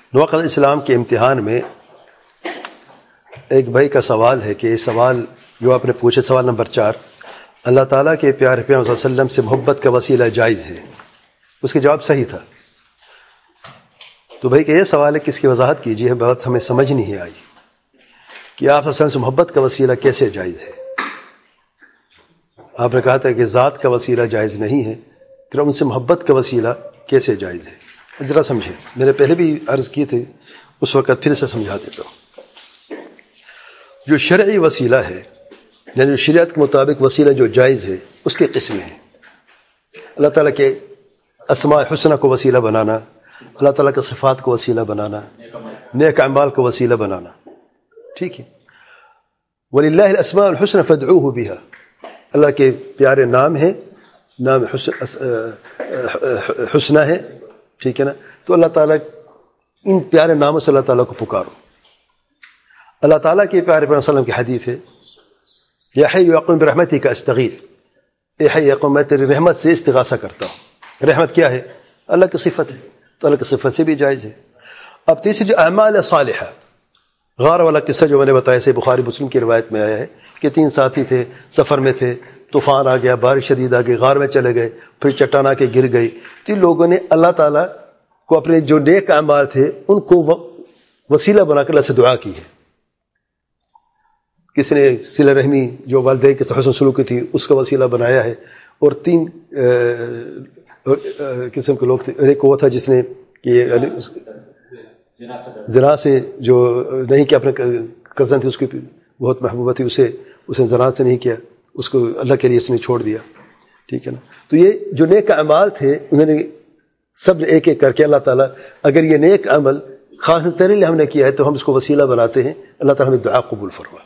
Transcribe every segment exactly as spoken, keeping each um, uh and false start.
نواقض اسلام کے امتحان میں ایک بھائی کا سوال ہے کہ سوال جو آپ نے پوچھے، سوال نمبر چار، اللہ تعالیٰ کے پیارے پیغمبر صلی اللہ علیہ وسلم سے محبت کا وسیلہ جائز ہے؟ اس کے جواب صحیح تھا. تو بھائی کہ یہ سوال ہے کہ اس کی وضاحت کیجیے، بات ہمیں سمجھ نہیں آئی کہ آپ صلی اللہ علیہ وسلم سے محبت کا وسیلہ کیسے جائز ہے. آپ نے کہا تھا کہ ذات کا وسیلہ جائز نہیں ہے، پھر ان سے محبت کا وسیلہ کیسے جائز ہے؟ ذرا سمجھیں، میں نے پہلے بھی عرض کی تھی، اس وقت پھر سے سمجھا دیتا ہوں. جو شرعی وسیلہ ہے، یعنی شریعت کے مطابق وسیلہ جو جائز ہے، اس کے قسمیں ہیں. اللہ تعالیٰ کے اسماء حسنہ کو وسیلہ بنانا، اللہ تعالیٰ کے صفات کو وسیلہ بنانا، نیک اعمال کو وسیلہ بنانا، ٹھیک ہے. وَلِلَّهِ الْأَسْمَاءُ الْحُسْنَى فَادْعُوهُ بِهَا، اللہ کے پیارے نام ہیں، نام حسنہ ہے، ٹھیک ہے نا. تو اللہ تعالیٰ ان پیارے ناموں سے اللہ تعالیٰ کو پکارو. اللہ تعالیٰ کے پیارے پیغمبر صلی اللہ علیہ وسلم کی حدیث ہے، یا حی یا قیوم برحمتک استغیث، اے حی یا قیوم میں تیری رحمت سے استغاثہ کرتا ہوں. رحمت کیا ہے؟ اللہ کی صفت ہے، تو اللہ کی صفت سے بھی جائز ہے. اب تیسری جو اعمال صالحہ، غار والا قصہ جو میں نے بتایا سے بخاری مسلم کی روایت میں آیا ہے کہ تین ساتھی تھے، سفر میں تھے، طوفان آ گیا، بارش شدید آ گئی، غار میں چلے گئے، پھر چٹان آ کے گر گئی. تو ان لوگوں نے اللہ تعالیٰ کو اپنے جو نیک اعمال تھے ان کو وسیلہ بنا کر اللہ سے دعا کی ہے. کسی نے صلہ رحمی جو والدین کے حسن سلوکی تھی اس کا وسیلہ بنایا ہے. اور تین قسم کے لوگ تھے. ایک وہ تھا جس نے کہ زنا سے جو نہیں کیا، اپنے کزن تھی اس کی بہت محبوبہ تھی، اسے اس نے زنا سے نہیں کیا، اس کو اللہ کے لیے اس نے چھوڑ دیا، ٹھیک ہے نا. تو یہ جو نیک اعمال تھے انہوں نے سب نے ایک ایک کر کے اللہ تعالیٰ اگر یہ نیک عمل خاص تیرے لیے ہم نے کیا ہے تو ہم اس کو وسیلہ بناتے ہیں، اللہ تعالیٰ ہمیں دعا قبول فرما.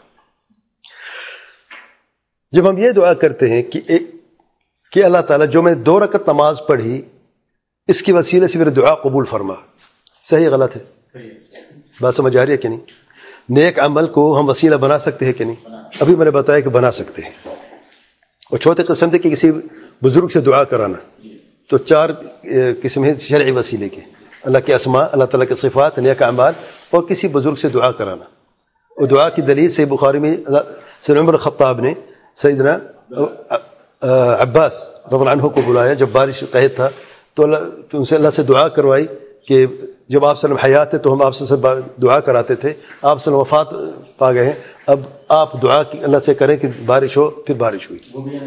جب ہم یہ دعا کرتے ہیں کہ کہ اللہ تعالیٰ جو میں دو رکعت نماز پڑھی اس کی وسیلے سے میرے دعا قبول فرما، صحیح غلط ہے؟ بات سمجھ آ رہی ہے کہ نہیں؟ نیک عمل کو ہم وسیلہ بنا سکتے ہیں کہ نہیں؟ ابھی میں نے بتایا کہ بنا سکتے ہیں. اور چوتھے قسم تھے کہ کسی بزرگ سے دعا کرانا. تو چار قسم ہیں شرعی وسیلے کے، اللہ کے اسماء، اللہ تعالیٰ کے صفات، نیک اعمال، اور کسی بزرگ سے دعا کرانا. اور دعا کی دلیل سے بخاری میں سیدنا عمر خطاب نے سیدنا عباس رضی اللہ عنہ کو بلایا جب بارش قحط تھا، تو اللہ تو ان سے اللہ سے دعا کروائی کہ جب آپ صلی اللہ علیہ وسلم حیات تھے تو ہم آپ سے دعا کراتے تھے، آپ صلی اللہ علیہ وسلم وفات پا گئے ہیں، اب آپ دعا کی اللہ سے کریں کہ بارش ہو. پھر بارش ہوئی.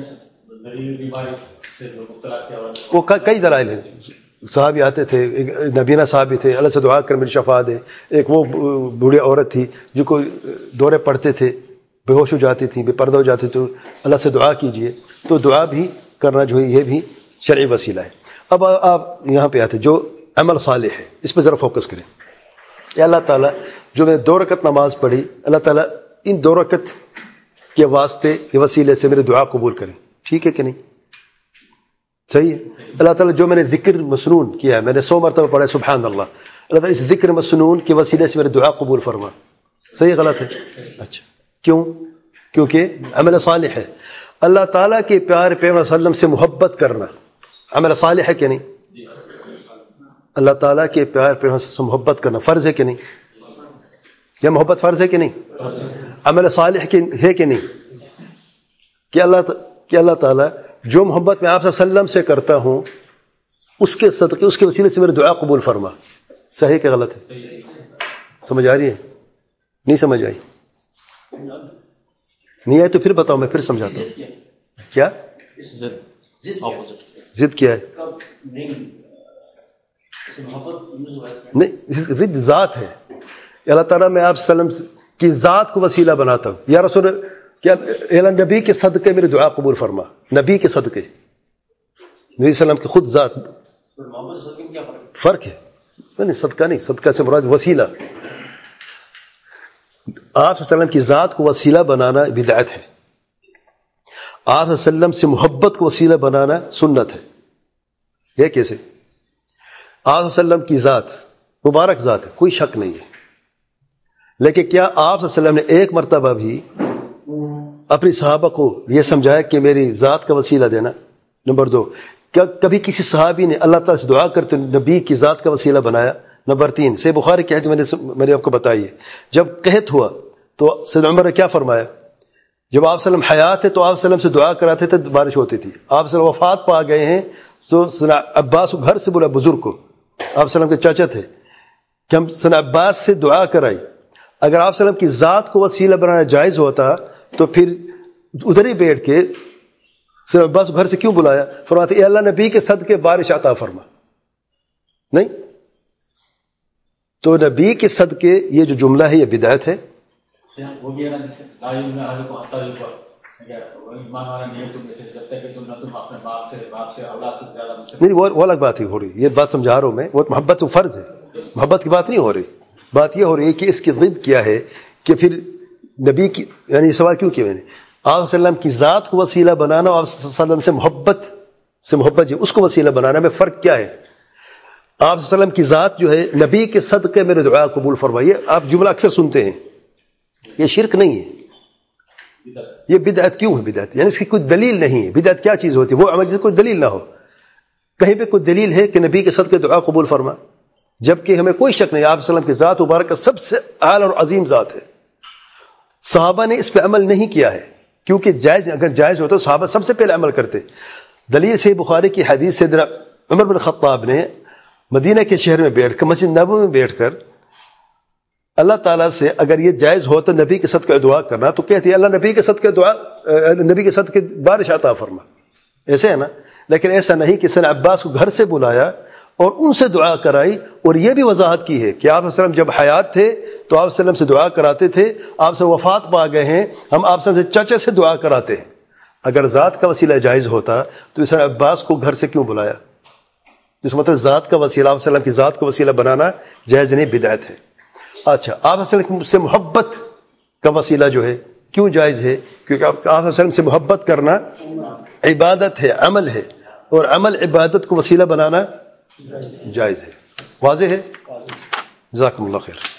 وہ کئی دلائل ہیں. صحابی آتے تھے، نبینا صحابی تھے، اللہ سے دعا کر میری شفا دے. ایک وہ بوڑھی عورت تھی جو کو دورے پڑتے تھے، بے ہوش ہو جاتی تھی، بے پردہ ہو جاتی، تو اللہ سے دعا کیجئے. تو دعا بھی کرنا جو ہے یہ بھی شرعی وسیلہ ہے. اب آپ یہاں پہ آتے جو عمل صالح ہے، اس پہ ذرا فوکس کریں. یا اللہ تعالیٰ جو میں دو رکعت نماز پڑھی، اللہ تعالیٰ ان دو رکعت کے واسطے کے وسیلے سے میرے دعا قبول کریں. ٹھیک ہے کہ نہیں؟ صحیح ہے. اللہ تعالیٰ جو میں نے ذکر مسنون کیا ہے، میں نے سو مرتبہ پڑھا سبحان اللہ، اللہ تعالیٰ اس ذکر مسنون کے وسیلے سے میرے دعا قبول فرما. صحیح غلط ہے؟ اچھا، کیوں؟ کیونکہ عمل صالح ہے. اللہ تعالیٰ کے پیارے پیغمبر صلی اللہ علیہ وسلم سے محبت کرنا عمل صالح ہے کہ نہیں؟ اللہ تعالیٰ کے پیارے پیغمبر سے محبت کرنا فرض ہے کہ نہیں؟ یا محبت فرض ہے کہ نہیں؟ عمل صالح ہے کہ نہیں؟ کہ اللہ کہ اللہ تعالیٰ جو محبت میں آپ صلی اللہ علیہ وسلم سے کرتا ہوں اس کے صدقے، اس کے وسیلے سے میرے دعا قبول فرما. صحیح کہ غلط ہے؟ سمجھ آ رہی ہے؟ نہیں سمجھ آئی؟ نہیں آئی تو پھر بتاؤ، میں پھر سمجھاتا ہوں. کیا ضد کیا ہے؟ نہیں، ضد ذات ہے. اللہ تعالیٰ میں آپ صلی اللہ علیہ وسلم کی ذات کو وسیلہ بناتا ہوں. یا رسول کیا اعلان نبی کے صدقے میرے دعا قبول فرما. نبی کے صدقے، نبی صلی اللہ علیہ وسلم کی خود ذات. فرق ہے؟ نہیں، صدقہ نہیں، صدقہ سے مراد وسیلہ. آپ صلی اللہ علیہ وسلم کی ذات کو وسیلہ بنانا بدعت ہے. آپ صلی اللہ علیہ وسلم سے محبت کو وسیلہ بنانا سنت ہے. یہ کیسے؟ آپ صلی اللہ علیہ وسلم کی ذات مبارک ذات ہے، کوئی شک نہیں ہے، لیکن کیا آپ صلی اللہ علیہ وسلم نے ایک مرتبہ بھی اپنی صحابہ کو یہ سمجھایا کہ میری ذات کا وسیلہ دینا؟ نمبر دو، کیا کبھی کسی صحابی نے اللہ تعالیٰ سے دعا کرتے نبی کی ذات کا وسیلہ بنایا؟ نمبر تین سے بخاری کی حدیث میں نے میں نے آپ کو بتائی ہے، جب قحط ہوا تو سیدنا عمر نے کیا فرمایا؟ جب آپ وسلم حیات تھے تو آپ وسلم سے دعا کراتے تھے، بارش ہوتی تھی. آپ وسلم وفات پا گئے ہیں تو سیدنا عباس کو گھر سے بولا، بزرگ کو، آپ وسلم کے چاچا تھے، کہ ہم سیدنا عباس سے دعا کرائی. اگر آپ وسلم کی ذات کو وسیلہ بنانا جائز ہوتا تو پھر ادھر ہی بیٹھ کے سیدنا عباس کو گھر سے کیوں بلایا؟ فرماتے اے اللہ نبی کے صدقے بارش عطا فرما. نہیں، تو نبی کے صدقے یہ جو جملہ ہے یہ بدعت ہے. نہیں وہ الگ بات ہی ہو رہی، یہ بات سمجھا رہا ہوں میں، وہ محبت و فرض ہے، محبت کی بات نہیں ہو رہی. بات یہ ہو رہی ہے کہ اس کی ضد کیا ہے کہ پھر نبی کی، یعنی سوال کیوں کیا میں نے، آپ وسلم کی ذات کو وسیلہ بنانا اور آپ وسلم سے محبت سے محبت جو اس کو وسیلہ بنانا میں فرق کیا ہے؟ آپ وسلم کی ذات جو ہے نبی کے صدقے میرے دعا قبول فرمائیے، آپ جملہ اکثر سنتے ہیں، یہ شرک نہیں ہے. یہ بدعت کیوں ہے؟ بدعت یعنی اس کی کوئی دلیل نہیں ہے. بدعت کیا چیز ہوتی ہے؟ وہ عمل جس سے کوئی دلیل نہ ہو. کہیں پہ کوئی دلیل ہے کہ نبی کے صدقے دعا قبول فرما، جبکہ ہمیں کوئی شک نہیں آپ وسلم کی ذات مبارکہ سب سے اعلی اور عظیم ذات ہے. صحابہ نے اس پہ عمل نہیں کیا ہے کیونکہ جائز، اگر جائز ہوتا تو صحابہ سب سے پہلے عمل کرتے. دلیل سے بخاری کی حدیث سے عمر بن خطاب نے مدینہ کے شہر میں بیٹھ کر، مسجد نبوی میں بیٹھ کر اللہ تعالیٰ سے اگر یہ جائز ہوتا نبی کے صدقے دعا کرنا تو کہتے ہیں اللہ نبی کے صدقے دعا، نبی کے صدقے بارش عطا فرما. ایسے ہے نا، لیکن ایسا نہیں کہ سیدنا عباس کو گھر سے بلایا اور ان سے دعا کرائی، اور یہ بھی وضاحت کی ہے کہ آپ وسلم جب حیات تھے تو آپ وسلم سے دعا کراتے تھے، آپ سے وفات پا گئے ہیں ہم آپ وسلم سے چچا سے دعا کراتے ہیں. اگر ذات کا وسیلہ جائز ہوتا تو سیدنا عباس کو گھر سے کیوں بلایا؟ اس مطلب ذات کا وسیلہ، آپ وسلم کی ذات کو وسیلہ بنانا جائز نہیں، بدعت ہے. اچھا، آپ وسلم سے محبت کا وسیلہ جو ہے کیوں جائز ہے؟ کیونکہ آپ وسلم سے محبت کرنا عبادت ہے، عمل ہے، اور عمل عبادت کو وسیلہ بنانا جائز ہے. واضح ہے؟ جزاکم اللہ خیر.